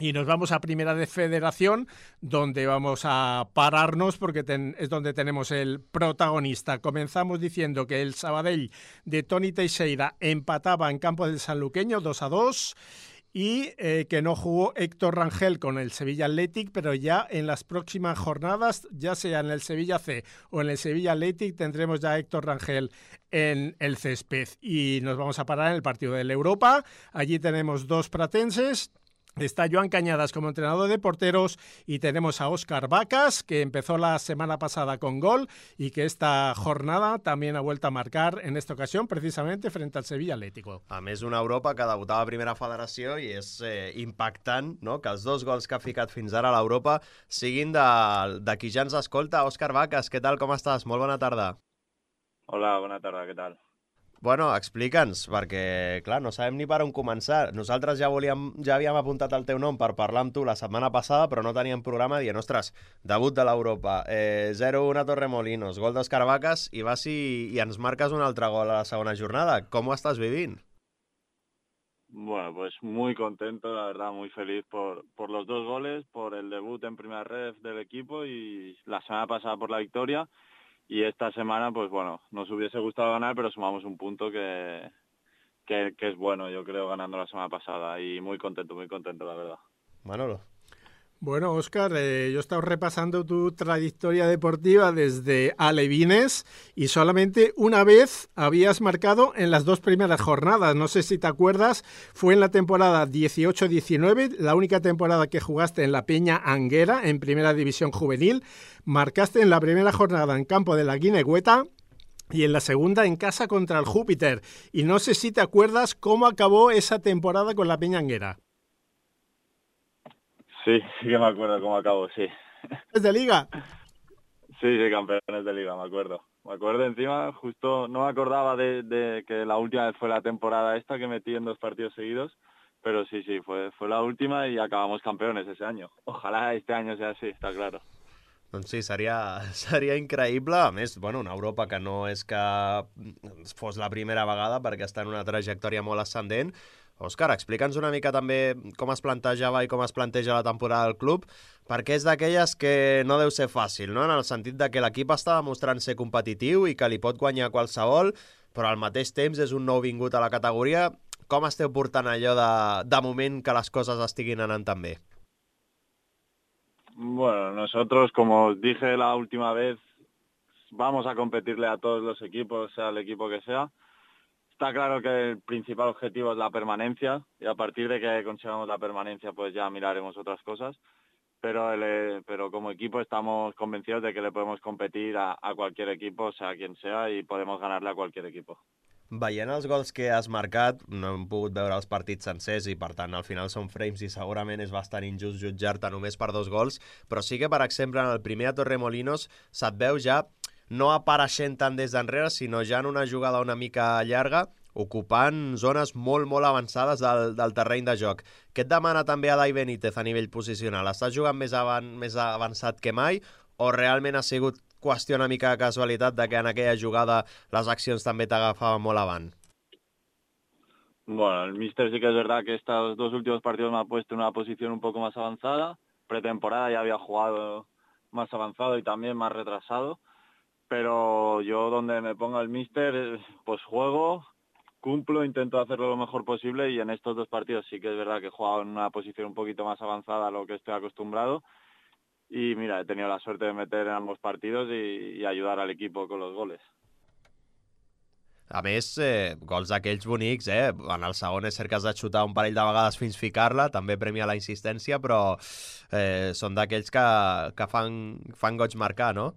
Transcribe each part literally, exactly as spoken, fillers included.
Y nos vamos a Primera de Federación, donde vamos a pararnos porque ten, es donde tenemos el protagonista. Comenzamos diciendo que el Sabadell de Toni Teixeira empataba en campo del sanluqueño dos a dos y eh, que no jugó Héctor Rangel con el Sevilla Athletic, pero ya en las próximas jornadas, ya sea en el Sevilla C o en el Sevilla Athletic, tendremos ya a Héctor Rangel en el césped. Y nos vamos a parar en el partido de la Europa. Allí tenemos dos pratenses. Está Joan Cañadas como entrenador de porteros y tenemos a Óscar Vacas, que empezó la semana pasada con gol y que esta jornada también ha vuelto a marcar, en esta ocasión, precisamente frente al Sevilla Atlético. A més, una Europa que debutava a Primera Federació i és eh, impactant, no?, que els dos gols que ha ficat fins ara a l'Europa siguin de, de qui ja ens escolta. Òscar Vacas, què tal, com estàs? Molt bona tarda. Hola, bona tarda, què tal? Bueno, explica'ns, perquè, clar, no sabem ni per on començar. Nosaltres ja volíem, ja havíem apuntat el teu nom per parlar amb tu la setmana passada, però no teníem programa dient, ostres, debut de l'Europa, eh, zero a un a Torremolinos, gol d'Òscar Vacas, i vas i, i ens marques un altre gol a la segona jornada. Com ho estàs vivint? Bueno, pues muy contento, la verdad, muy feliz por, por los dos goles, por el debut en primera ref del equipo y la semana pasada por la victoria. Y esta semana, pues bueno, nos hubiese gustado ganar, pero sumamos un punto que, que, que es bueno, yo creo, ganando la semana pasada. Y muy contento, muy contento, la verdad. Manolo. Bueno, Óscar, eh, yo he estado repasando tu trayectoria deportiva desde alevines y solamente una vez habías marcado en las dos primeras jornadas. No sé si te acuerdas, fue en la temporada dieciocho diecinueve, la única temporada que jugaste en la Peña Anguera, en Primera División Juvenil. Marcaste en la primera jornada en campo de la Guinegüeta y en la segunda en casa contra el Júpiter. Y no sé si te acuerdas cómo acabó esa temporada con la Peña Anguera. Sí, sí que me acuerdo cómo acabó, sí. ¿Es de liga? Sí, sí, campeones de liga, me acuerdo. Me acuerdo encima, justo, no me acordaba de, de que la última vez fue la temporada esta que metí en dos partidos seguidos, pero sí, sí, fue, fue la última y acabamos campeones ese año. Ojalá este año sea así, está claro. Doncs sí, seria, seria increïble. A més, bueno, una Europa que no és que fos la primera vegada perquè està en una trajectòria molt ascendent. Òscar, explica'ns una mica també com es plantejava i com es planteja la temporada del club, perquè és d'aquelles que no deu ser fàcil, no?, en el sentit de que l'equip està demostrant ser competitiu i que li pot guanyar qualsevol, però al mateix temps és un nou vingut a la categoria. Com esteu portant allò de, de moment que les coses estiguin anant tan bé? Bueno, nosotros, como os dije la última vez, vamos a competirle a todos los equipos, sea el equipo que sea. Está claro que el principal objetivo es la permanencia y a partir de que consigamos la permanencia pues ya miraremos otras cosas, pero, el, pero como equipo estamos convencidos de que le podemos competir a, a cualquier equipo, sea quien sea, y podemos ganarle a cualquier equipo. Veient els gols que has marcat, no hem pogut veure els partits sencers i, per tant, al final són frames i segurament és bastant injust jutjar-te només per dos gols, però sí que, per exemple, en el primer a Torremolinos se't veu ja no apareixent tant des d'enrere, sinó ja en una jugada una mica llarga, ocupant zones molt, molt avançades del, del terreny de joc. Què et demana també a Dai Benítez a nivell posicional? Estàs jugant més, avan, més avançat que mai o realment ha sigut qüestió una mica de casualitat de que en aquella jugada les accions també t'agafaven molt avant? Bueno, el míster sí que es verdad que estos dos últimos partidos me ha puesto en una posición un poco más avanzada. Pretemporada ya había jugado más avanzado y también más retrasado. Pero yo donde me ponga el míster, pues juego, cumplo, intento hacerlo lo mejor posible y en estos dos partidos sí que es verdad que he jugado en una posición un poquito más avanzada a lo que estoy acostumbrado. Y mira, he tenido la suerte de meter en ambos partidos y, y ayudar al equipo con los goles. A més, eh, gols d'aquells bonics, eh? En el segon és cert que has de xutar un parell de vegades fins ficar-la, també premia la insistència, però eh, són d'aquells que, que fan, fan goig marcar, ¿no?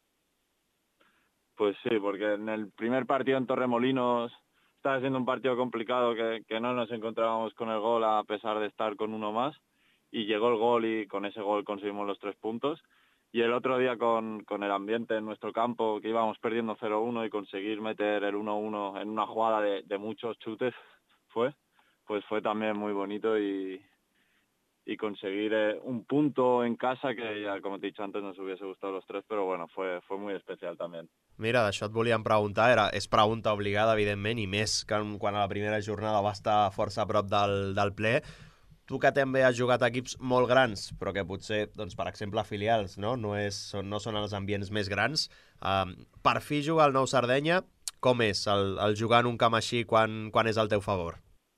Pues sí, porque en el primer partido en Torremolinos estaba siendo un partido complicado que, que no nos encontrábamos con el gol a pesar de estar con uno más. Y llegó el gol y con ese gol conseguimos los tres puntos. Y el otro día con, con el ambiente en nuestro campo, que íbamos perdiendo cero uno y conseguir meter el uno uno en una jugada de, de muchos chutes, fue, pues fue también muy bonito y, y conseguir eh, un punto en casa que ya, como te he dicho antes, nos hubiese gustado los tres, pero bueno, fue, fue muy especial también. Mira, d'això et volíem preguntar, era, és pregunta obligada, evidentment, i més que quan a la primera jornada va estar força a prop del, del ple. tu que també has jugat a equips molt grans, però que potser, doncs, per exemple, filials, no, no, és, són, no són els ambients més grans, eh, per fi jugar al Nou Sardenya, com és el, el jugar en un camp així quan, quan és al teu favor?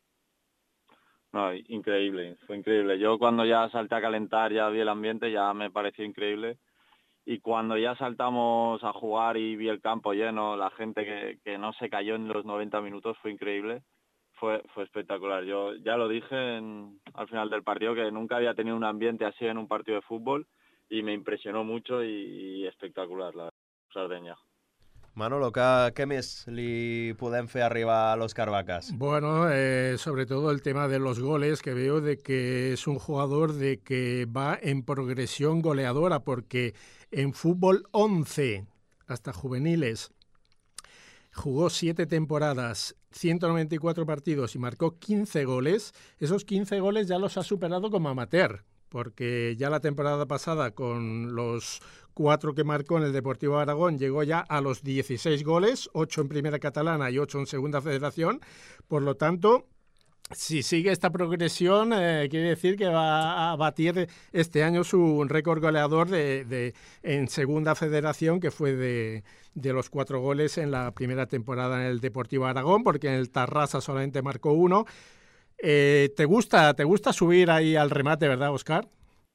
No, increíble, fue increíble. Yo cuando ya salté a calentar, ya vi el ambiente, ya me pareció increíble. Y cuando ya saltamos a jugar y vi el campo lleno, la gente que, que no se cayó en los noventa minutos, fue increíble. Fue, fue espectacular. Yo ya lo dije en, al final del partido que nunca había tenido un ambiente así en un partido de fútbol y me impresionó mucho y, y espectacular la Sardenya. Manolo, ¿qué, ¿qué més li podem fer arribar a l'Òscar Vacas? Bueno, eh, sobre todo el tema de los goles, que veo de que es un jugador de que va en progresión goleadora, porque en fútbol once, hasta juveniles, jugó siete temporadas, ciento noventa y cuatro partidos y marcó quince goles. Esos quince goles ya los ha superado como amateur, porque ya la temporada pasada, con los cuatro que marcó en el Deportivo Aragón, llegó ya a los dieciséis goles, ocho en Primera Catalana y ocho en Segunda Federación. Por lo tanto, si sigue esta progresión, eh, quiere decir que va a batir este año su récord goleador de, de, en Segunda Federación, que fue de, de los cuatro goles en la primera temporada en el Deportivo Aragón, porque en el Tarrasa solamente marcó uno. Eh, ¿te gusta, te gusta subir ahí al remate, verdad, Óscar?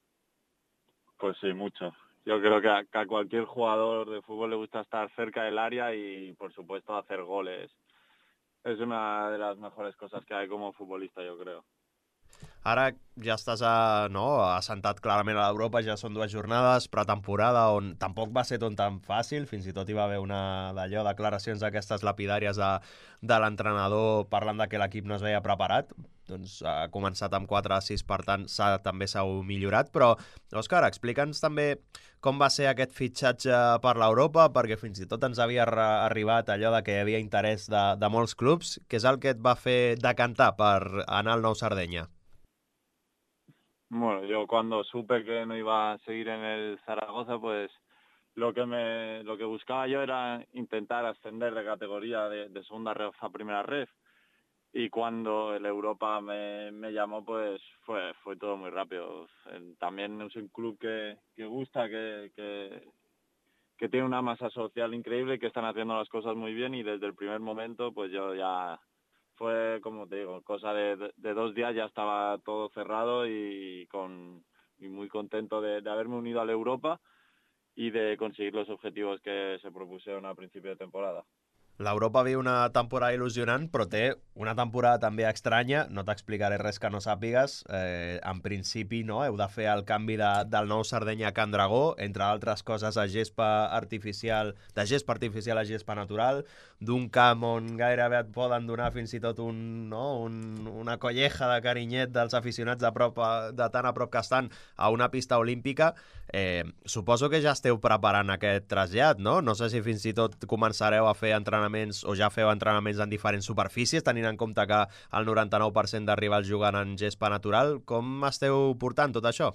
Pues sí, mucho. Yo creo que a, que a cualquier jugador de fútbol le gusta estar cerca del área y, por supuesto, hacer goles. Es una de las mejores cosas que hay como futbolista, yo creo. Ara ja estàs a, no, assentat clarament a l'Europa, ja són dues jornades, pretemporada, on tampoc va ser tot tan fàcil, fins i tot hi va haver una d'allò, declaracions d'aquestes lapidàries de, de l'entrenador parlant de que l'equip no es veia preparat. Doncs ha començat amb quatre a sis, per tant s'ha, també s'ha millorat, però Òscar, explica'ns també com va ser aquest fitxatge per l'Europa, perquè fins i tot ens havia arribat allò de que hi havia interès de, de molts clubs. Què és el que et va fer decantar per anar al Nou Sardenya? Bueno, yo cuando supe que no iba a seguir en el Zaragoza, pues lo que me lo que buscaba yo era intentar ascender de categoría de, de segunda ref a primera ref. Y cuando el Europa me, me llamó, pues fue fue todo muy rápido. También es un club que, que gusta, que, que, que tiene una masa social increíble, que están haciendo las cosas muy bien, y desde el primer momento, pues yo ya... Fue, como te digo, cosa de, de, de dos días ya estaba todo cerrado y, con, y muy contento de, de haberme unido a la Europa y de conseguir los objetivos que se propusieron a principio de temporada. L'Europa viu una temporada il·lusionant, però té una temporada també estranya. No t'explicaré res que no sàpigues. Eh, en principi, no, heu de fer el canvi de, del Nou Sardenya a Can Dragó, entre altres coses a gespa artificial, de gespa artificial a gespa natural, d'un camp on gairebé et poden donar fins i tot un, no, un, una colleja de carinyet dels aficionats de, prop, de tan a prop que estan, a una pista olímpica. Eh, suposo que ja esteu preparant aquest trasllat, no? No sé si fins i tot començareu a fer entrenaments o ja feu entrenaments en diferents superfícies, tenint en compte que el noranta-nou per cent de rivals juguen en gespa natural. Com esteu portant tot això?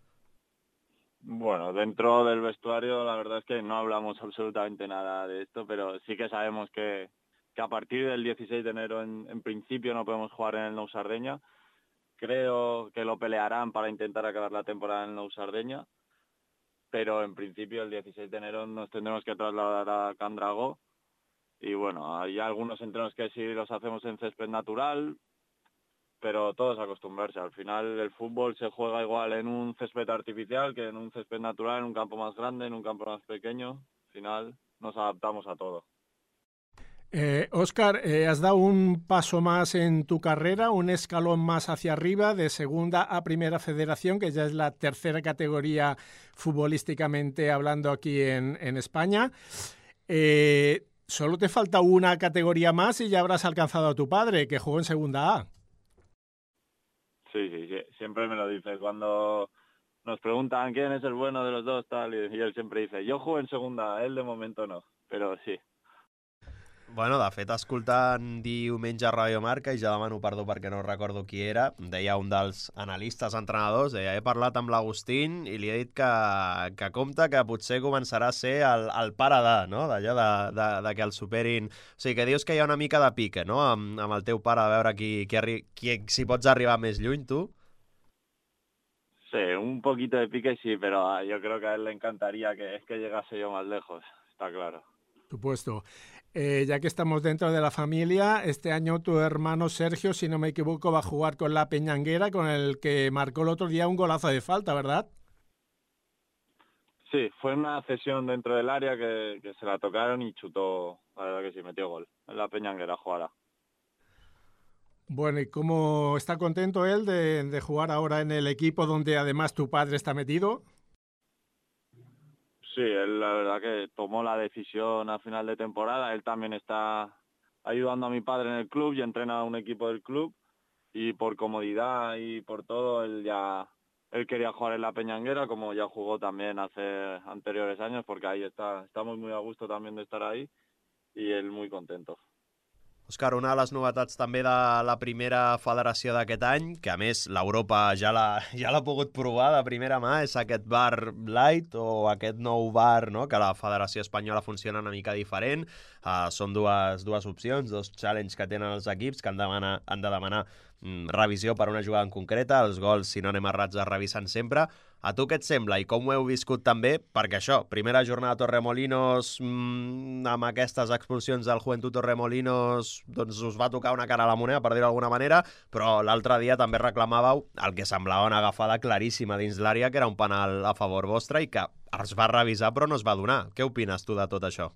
Bueno, dentro del vestuario la verdad es que no hablamos absolutamente nada de esto, pero sí que sabemos que, que a partir del dieciséis de enero en, en principio no podemos jugar en el Nou Sardenya. Creo que lo pelearán para intentar acabar la temporada en el Nou Sardenya, pero en principio el dieciséis de enero nos tendremos que trasladar a Can Dragó. Y bueno, hay algunos entrenos que sí los hacemos en césped natural, pero todo es acostumbrarse. Al final el fútbol se juega igual en un césped artificial que en un césped natural, en un campo más grande, en un campo más pequeño. Al final nos adaptamos a todo. Eh, Óscar, eh, has dado un paso más en tu carrera, un escalón más hacia arriba, de segunda a primera federación, que ya es la tercera categoría futbolísticamente hablando aquí en, en España. Eh, solo te falta una categoría más y ya habrás alcanzado a tu padre, que jugó en segunda A. Sí, sí, sí, siempre me lo dice. Cuando nos preguntan quién es el bueno de los dos, tal, y él siempre dice, yo juego en segunda A, él de momento no, pero sí. Bueno, de fet, escoltant diumenge a Radio Marca, i ja demano perdó perquè no recordo qui era, deia un dels analistes, entrenadors, deia, he parlat amb l'Agustín i li he dit que, que compta que potser començarà a ser el, el pare de, no?, d'allò de, de, de que el superin. O sigui, que dius que hi ha una mica de pique, no?, amb, amb el teu pare, a veure qui, qui, arri... qui, si pots arribar més lluny, tu. Sí, un poquito de pique sí, pero yo creo que a él le encantaría que, que llegase yo más lejos, está claro. Por supuesto. Eh, ya que estamos dentro de la familia, este año tu hermano Sergio, si no me equivoco, va a jugar con la Peñanguera, con el que marcó el otro día un golazo de falta, ¿verdad? Sí, fue una cesión dentro del área que, que se la tocaron y chutó, la verdad que sí, metió gol. En la Peñanguera jugará. Bueno, ¿y cómo está contento él de, de jugar ahora en el equipo donde además tu padre está metido? Sí, él la verdad que tomó la decisión a final de temporada. Él también está ayudando a mi padre en el club y entrena a un equipo del club. Y por comodidad y por todo, él ya él quería jugar en la Peñanguera, como ya jugó también hace anteriores años, porque ahí está, estamos muy a gusto también de estar ahí y él muy contento. Òscar, una de les novetats també de la primera federació d'aquest any, que a més l'Europa ja l'ha ja l'ha pogut provar de primera mà, és aquest bar light o aquest nou bar, no?, que la Federació Espanyola funciona una mica diferent. Uh, són dues, dues opcions, dos challenges que tenen els equips que han de demanar, han de demanar mm, revisió per una jugada en concreta. Els gols, si no anem errats, es revisen sempre. A tu què et sembla i com ho heu viscut també? Perquè això, primera jornada a Torremolinos, mmm, amb aquestes expulsions del Juventud Torremolinos, doncs us va tocar una cara a la moneda, per dir-ho d'alguna manera, però l'altre dia també reclamàveu el que semblava una agafada claríssima dins l'àrea, que era un penal a favor vostre i que es va revisar però no es va donar. Què opines tu de tot això?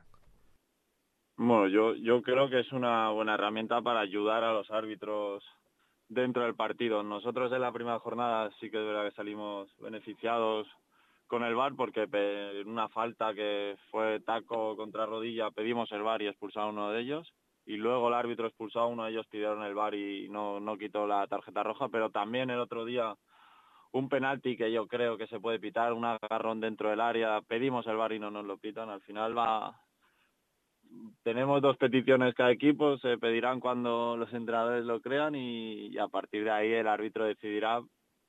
Bueno, yo, yo creo que es una buena herramienta para ayudar a los árbitros dentro del partido. Nosotros en la primera jornada sí que es verdad que salimos beneficiados con el V A R porque en una falta que fue taco contra rodilla pedimos el V A R y expulsaron a uno de ellos y luego el árbitro expulsó a uno de ellos, pidieron el V A R y no, no quitó la tarjeta roja, pero también el otro día un penalti que yo creo que se puede pitar, un agarrón dentro del área, pedimos el V A R y no nos lo pitan. Al final va... Tenemos dos peticiones cada equipo, se pedirán cuando los entrenadores lo crean y, y a partir de ahí el árbitro decidirá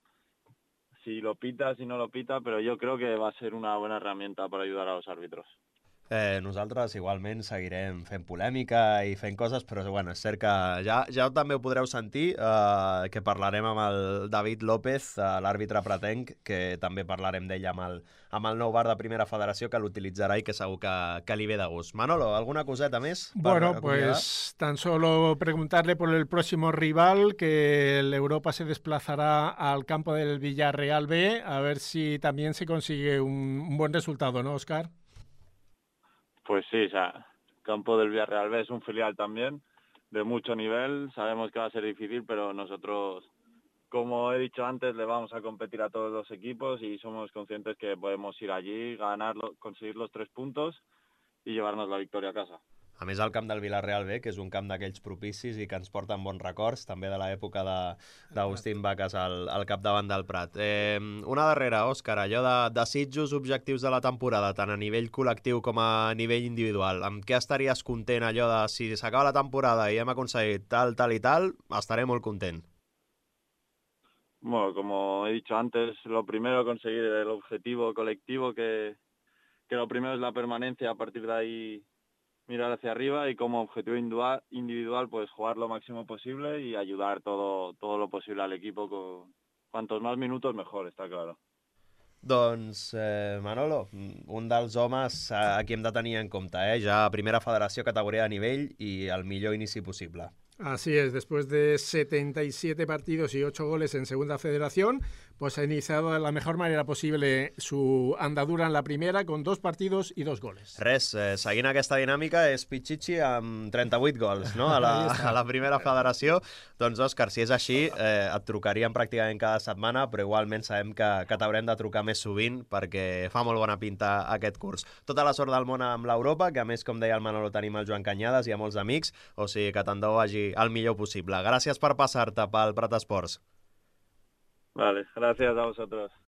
si lo pita, si no lo pita, pero yo creo que va a ser una buena herramienta para ayudar a los árbitros. Eh, nosaltres igualment seguirem fent polèmica i fent coses, però bueno, és cert que ja, ja també ho podreu sentir, eh, que parlarem amb el David López, eh, l'àrbitre pretenc, que també parlarem d'ell amb el, amb el nou V A R de Primera Federació, que l'utilitzarà i que segur que, que li ve de gust. Manolo, ¿alguna coseta més? Bueno, pues tan solo preguntarle por el próximo rival, que el Europa se desplazará al campo del Villarreal B, a ver si también se consigue un, un buen resultado, ¿no, Óscar? Pues sí, o sea, campo del Villarreal B es un filial también de mucho nivel, sabemos que va a ser difícil, pero nosotros, como he dicho antes, le vamos a competir a todos los equipos y somos conscientes que podemos ir allí, ganarlo, conseguir los tres puntos y llevarnos la victoria a casa. A més, el camp del Villarreal B, que és un camp d'aquells propicis i que ens porten bons records, també de l'època d'Agustín Vacas al, al capdavant del Prat. Eh, una darrera, Òscar, allò de desitjos, objectius de la temporada, tant a nivell col·lectiu com a nivell individual. Amb què estaries content allò de si s'acaba la temporada i hem aconseguit tal, tal i tal, estaré molt content? Bueno, como he dicho antes, lo primero conseguir el objetivo colectivo, que, que lo primero es la permanencia, a partir de ahí mirar hacia arriba y como objetivo individual, individual pues jugar lo máximo posible y ayudar todo, todo lo posible al equipo. Con cuantos más minutos mejor, está claro. Doncs, eh, Manolo, un dels homes a qui hem de tenir en compte, eh? Ja primera federació, categoria de nivell i el millor inici possible. Así es, después de setenta y siete partidos y ocho goles en Segunda Federación, pues ha iniciado de la mejor manera posible su andadura en la primera con dos partidos y dos goles. Res, eh, seguint aquesta dinàmica és Pichichi amb trenta-vuit gols, no?, a la, a la primera federació. Doncs, Òscar, si és així, eh, et trucaríem pràcticament cada setmana, però igualment sabem que, que t'haurem de trucar més sovint perquè fa molt bona pinta aquest curs. Tota la sort del món amb l'Europa, que a més, com deia el Manolo, tenim el Joan Canyades i a molts amics, o sigui que tant de bo vagi el millor possible. Gràcies per passar-te pel Prat Esports. Vale, gracias a vosotros.